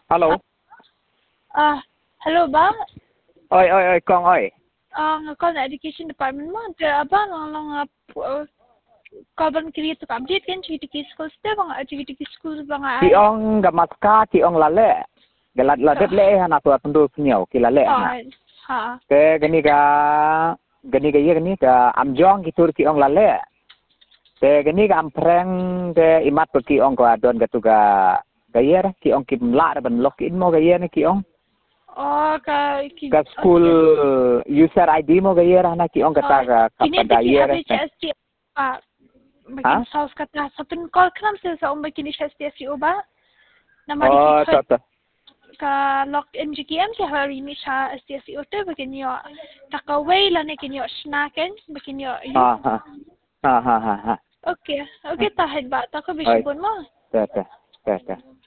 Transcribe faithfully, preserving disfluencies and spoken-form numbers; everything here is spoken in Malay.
Hello. Ah, hello ba? Oi, oi, oi, con ơi. Ah, ngakon na education department mo. Kaya ba nang lang kaban create ka update kan chiki tiki schools te bang chiki tiki schools bang Chị ai. ông gặp mặt ca chị ông là lệ. Cái là là đất lệ hả tu akan tu nhiều ki là lệ hả. Ha. Ke gani ka gani ka gani ka amjong ki tur ki ông là lệ. Ke gani ka ampreng ke imat ki ông ko adon ka tu ka gayer ki ông kim la ban lok in mo gayer ki ông. Oh ka Ka school user I D mo gayer hana ki ông kata ka kini kapag gayer. H S T ah Bagian South kata sapin call kram sa sa umba kini H S T S U ba? Nama Oh, dikit tak tak. ka lock in G K M si hari ni sa S T S U te bagian yo takaway la ne kinyo snacken bagian yo. Ha ha. Ha ha ha ha. Okay, okay tahan ba? Tako Oi. bisipon mo. Tak tak. Tak tak.